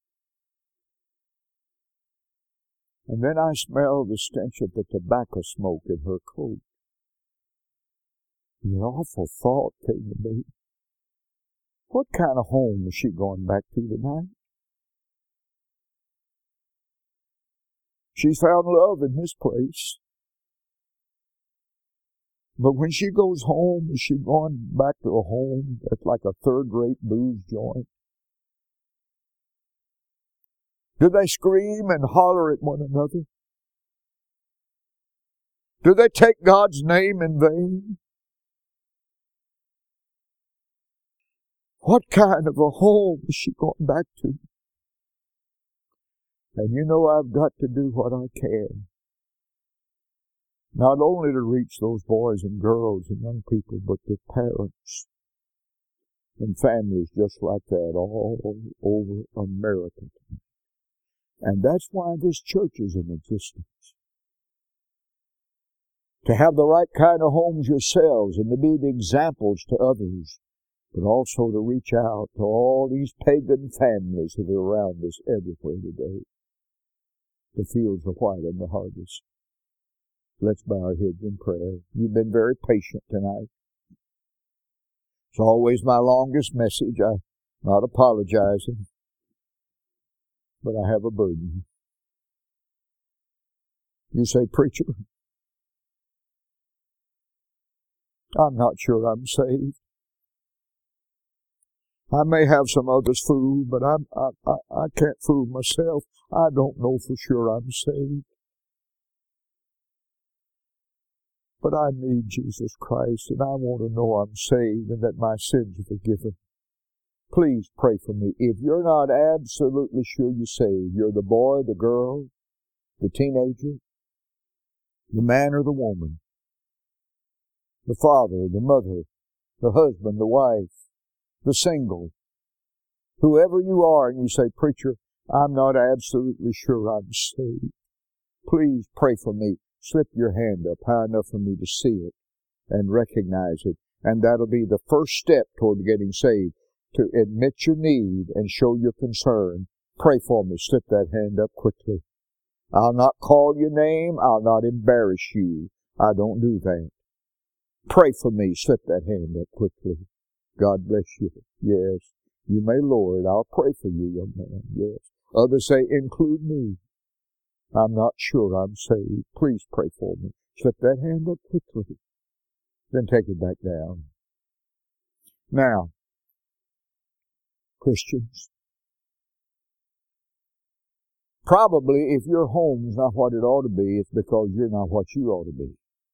And then I smelled the stench of the tobacco smoke in her coat. And the awful thought came to me, what kind of home is she going back to tonight? She's found love in this place. But when she goes home, is she going back to a home that's like a third-rate booze joint? Do they scream and holler at one another? Do they take God's name in vain? What kind of a home is she going back to? And you know I've got to do what I can. Not only to reach those boys and girls and young people, but the parents and families just like that all over America. And that's why this church is in existence. To have the right kind of homes yourselves and to be the examples to others, but also to reach out to all these pagan families that are around us everywhere today. The fields are white and the harvest. Let's bow our heads in prayer. You've been very patient tonight. It's always my longest message. I'm not apologizing, but I have a burden. You say, preacher, I'm not sure I'm saved. I may have some others fooled, but I'm, I, I, I can't fool myself. I don't know for sure I'm saved. But I need Jesus Christ, and I want to know I'm saved and that my sins are forgiven. Please pray for me. If you're not absolutely sure you're saved, you're the boy, the girl, the teenager, the man or the woman, the father, the mother, the husband, the wife, the single, whoever you are, and you say, preacher, I'm not absolutely sure I'm saved. Please pray for me. Slip your hand up high enough for me to see it and recognize it. And that'll be the first step toward getting saved. To admit your need and show your concern. Pray for me. Slip that hand up quickly. I'll not call your name. I'll not embarrass you. I don't do that. Pray for me. Slip that hand up quickly. God bless you. Yes. You may lower it. I'll pray for you, young man. Yes. Others say, include me. I'm not sure I'm saved. Please pray for me. Slip that hand up quickly. Then take it back down. Now, Christians, probably if your home's not what it ought to be, it's because you're not what you ought to be.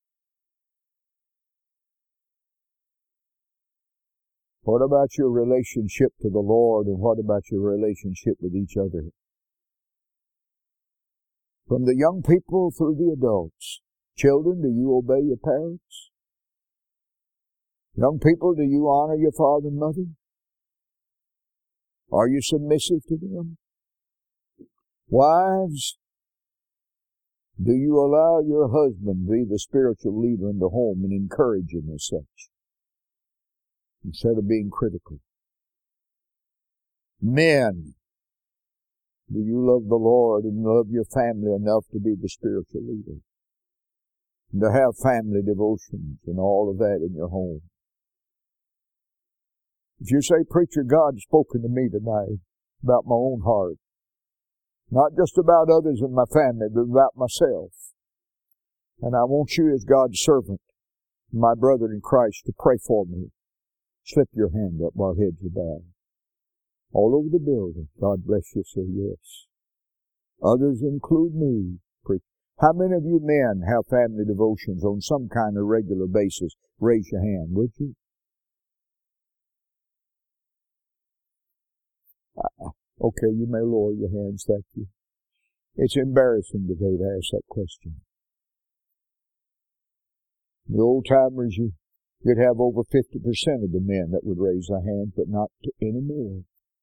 What about your relationship to the Lord, and what about your relationship with each other? From the young people through the adults. Children, do you obey your parents? Young people, do you honor your father and mother? Are you submissive to them? Wives, do you allow your husband to be the spiritual leader in the home and encourage him as such, instead of being critical? Men, do you love the Lord and love your family enough to be the spiritual leader? And to have family devotions and all of that in your home? If you say, preacher, God's spoken to me tonight about my own heart, not just about others in my family, but about myself, and I want you as God's servant, my brother in Christ, to pray for me, slip your hand up while heads are bowed. All over the building. God bless you, sir. Yes. Others include me. How many of you men have family devotions on some kind of regular basis? Raise your hand, would you? Okay, you may lower your hands. Thank you. It's embarrassing today to ask that question. The old timers, you, you'd have over fifty percent of the men that would raise their hands, but not anymore.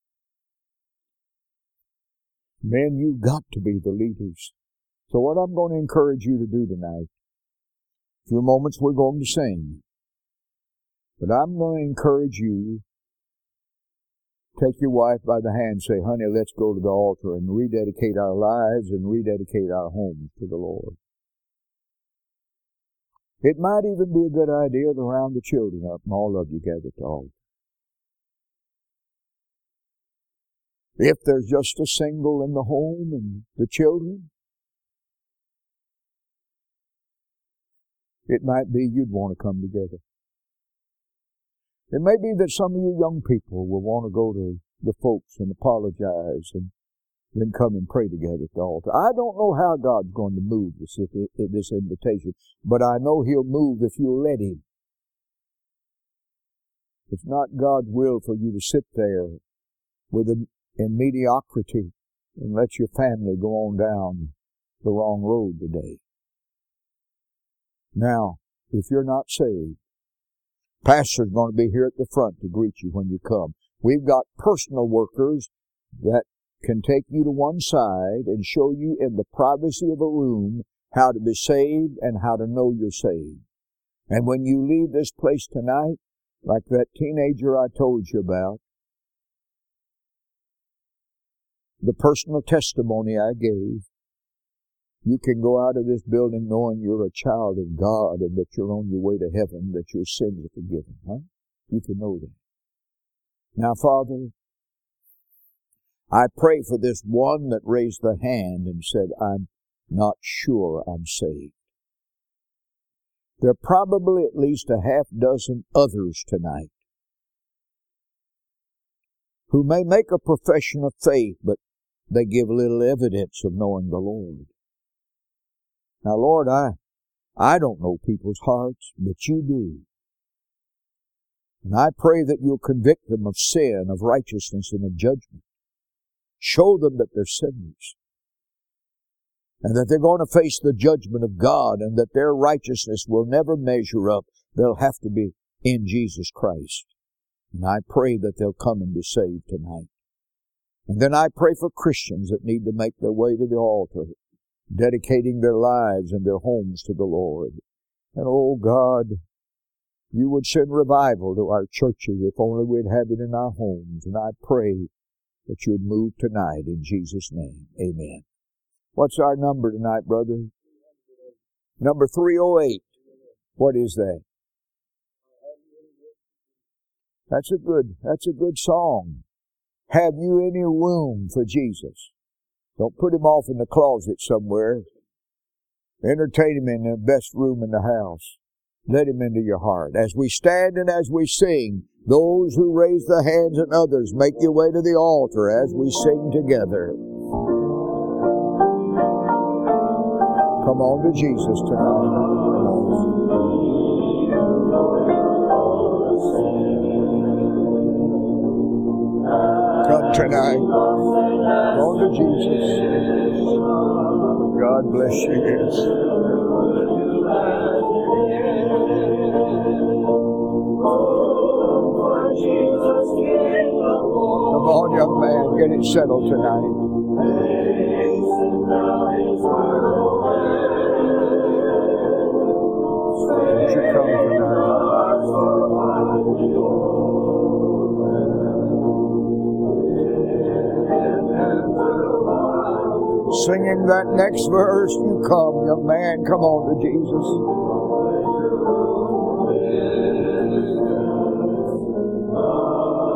Men, you've got to be the leaders. So what I'm going to encourage you to do tonight, a few moments we're going to sing, but I'm going to encourage you, take your wife by the hand and say, honey, let's go to the altar and rededicate our lives and rededicate our homes to the Lord. It might even be a good idea to round the children up and all of you gather to the altar. If there's just a single in the home and the children, it might be you'd want to come together. It may be that some of you young people will want to go to the folks and apologize and then come and pray together at the altar. I don't know how God's going to move this, this invitation, but I know He'll move if you'll let Him. It's not God's will for you to sit there with a, in mediocrity and let your family go on down the wrong road today. Now, if you're not saved, Pastor's going to be here at the front to greet you when you come. We've got personal workers that can take you to one side and show you in the privacy of a room how to be saved and how to know you're saved. And when you leave this place tonight, like that teenager I told you about, the personal testimony I gave, you can go out of this building knowing you're a child of God and that you're on your way to heaven, that your sins are forgiven. Huh? You can know that. Now, Father, I pray for this one that raised their hand and said, I'm not sure I'm saved. There are probably at least a half dozen others tonight who may make a profession of faith, but they give little evidence of knowing the Lord. Now, Lord, I, I don't know people's hearts, but you do. And I pray that you'll convict them of sin, of righteousness, and of judgment. Show them that they're sinners, and that they're going to face the judgment of God, and that their righteousness will never measure up. They'll have to be in Jesus Christ. And I pray that they'll come and be saved tonight. And then I pray for Christians that need to make their way to the altar, dedicating their lives and their homes to the Lord. And oh God, you would send revival to our churches if only we'd have it in our homes. And I pray that you'd move tonight in Jesus' name. Amen. What's our number tonight, brother? Number three oh eight. What is that? That's a good, that's a good song. Have you any room for Jesus? Don't put him off in the closet somewhere. Entertain him in the best room in the house. Let him into your heart. As we stand and as we sing, those who raise their hands and others, make your way to the altar as we sing together. Come on to Jesus tonight. Come tonight. Come on to Jesus. God bless you. Yes. Come on, young man, get it settled tonight. Won't you come tonight? Singing that next verse, you come, young man, come on to Jesus.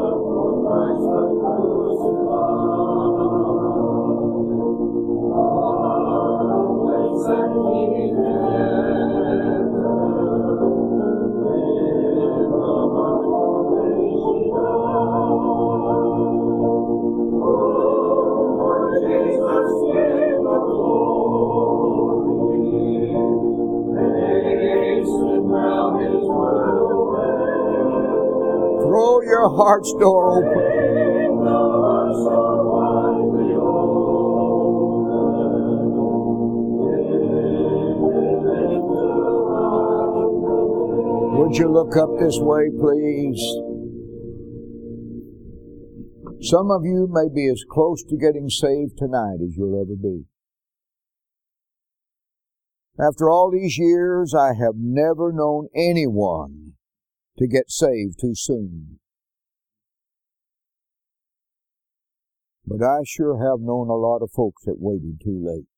your heart's door open. Would you look up this way, please? Some of you may be as close to getting saved tonight as you'll ever be. After all these years, I have never known anyone to get saved too soon. But I sure have known a lot of folks that waited too late.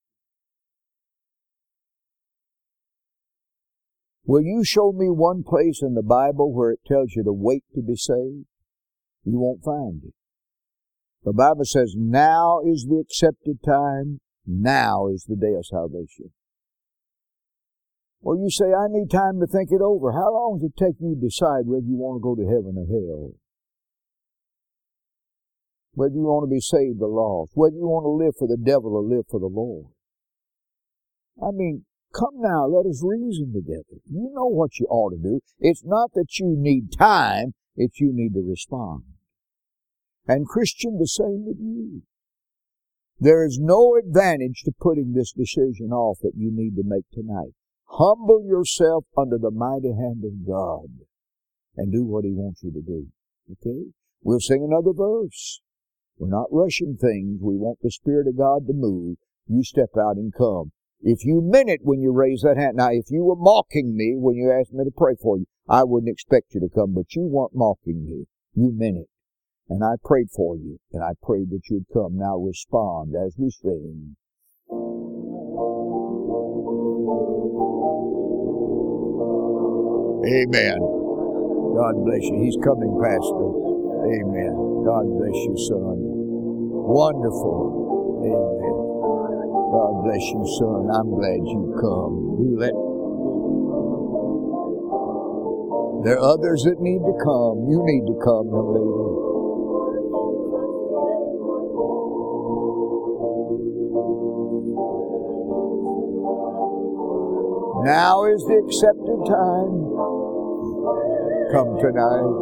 Will you show me one place in the Bible where it tells you to wait to be saved? You won't find it. The Bible says, now is the accepted time, now is the day of salvation. Well, you say, I need time to think it over. How long does it take you to decide whether you want to go to heaven or hell? Whether you want to be saved or lost? Whether you want to live for the devil or live for the Lord? I mean, come now, let us reason together. You know what you ought to do. It's not that you need time, it's you need to respond. And Christian, the same with you. There is no advantage to putting this decision off that you need to make tonight. Humble yourself under the mighty hand of God and do what He wants you to do. Okay? We'll sing another verse. We're not rushing things. We want the Spirit of God to move. You step out and come. If you meant it when you raised that hand, now if you were mocking me when you asked me to pray for you, I wouldn't expect you to come, but you weren't mocking me. You meant it. And I prayed for you, and I prayed that you'd come. Now respond as we sing. Amen. God bless you. He's coming, Pastor. Amen. God bless you, son. Wonderful. Amen. God bless you, son. I'm glad you come. You let. There are others that need to come. You need to come, young lady. Now is the accepted time. Come tonight.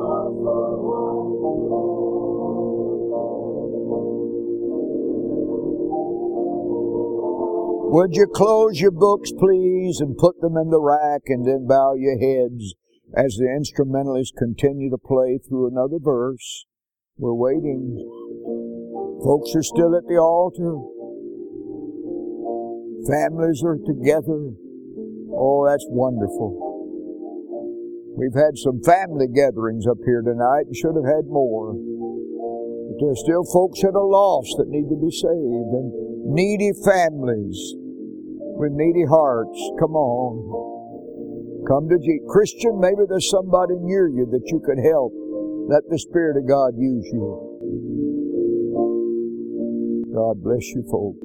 Would you close your books, please, and put them in the rack, and then bow your heads as the instrumentalists continue to play through another verse. We're waiting. Folks are still at the altar. Families are together. Oh, that's wonderful. We've had some family gatherings up here tonight and should have had more. But there's still folks that are lost that need to be saved, and needy families with needy hearts. Come on. Come to Jesus. Christian, maybe there's somebody near you that you could help. Let the Spirit of God use you. God bless you, folks.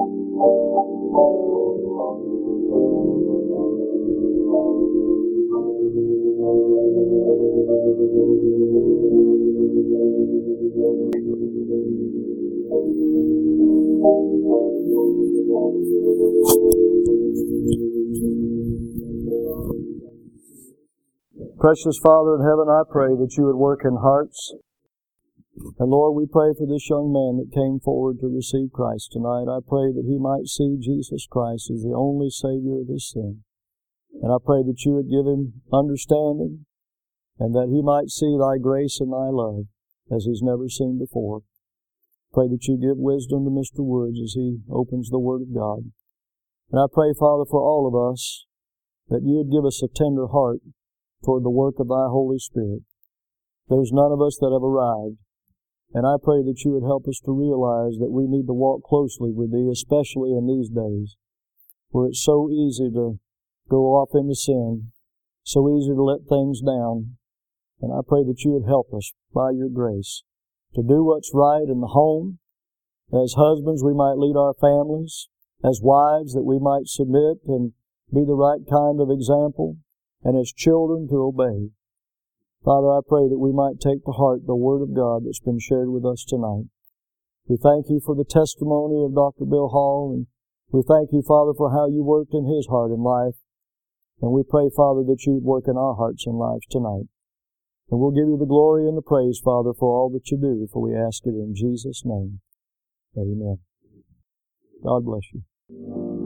Precious Father in heaven, I pray that you would work in hearts. And Lord, we pray for this young man that came forward to receive Christ tonight. I pray that he might see Jesus Christ as the only Savior of his sin. And I pray that you would give him understanding and that he might see thy grace and thy love as he's never seen before. Pray that you give wisdom to Mister Woods as he opens the Word of God. And I pray, Father, for all of us, that you would give us a tender heart toward the work of thy Holy Spirit. There's none of us that have arrived. And I pray that you would help us to realize that we need to walk closely with thee, especially in these days, where it's so easy to go off into sin, so easy to let things down. And I pray that you would help us by your grace to do what's right in the home. As husbands, we might lead our families. As wives, that we might submit and be the right kind of example. And as children, to obey. Father, I pray that we might take to heart the Word of God that's been shared with us tonight. We thank you for the testimony of Doctor Bill Hall, and we thank you, Father, for how you worked in his heart and life. And we pray, Father, that you would work in our hearts and lives tonight. And we'll give you the glory and the praise, Father, for all that you do, for we ask it in Jesus' name. Amen. God bless you.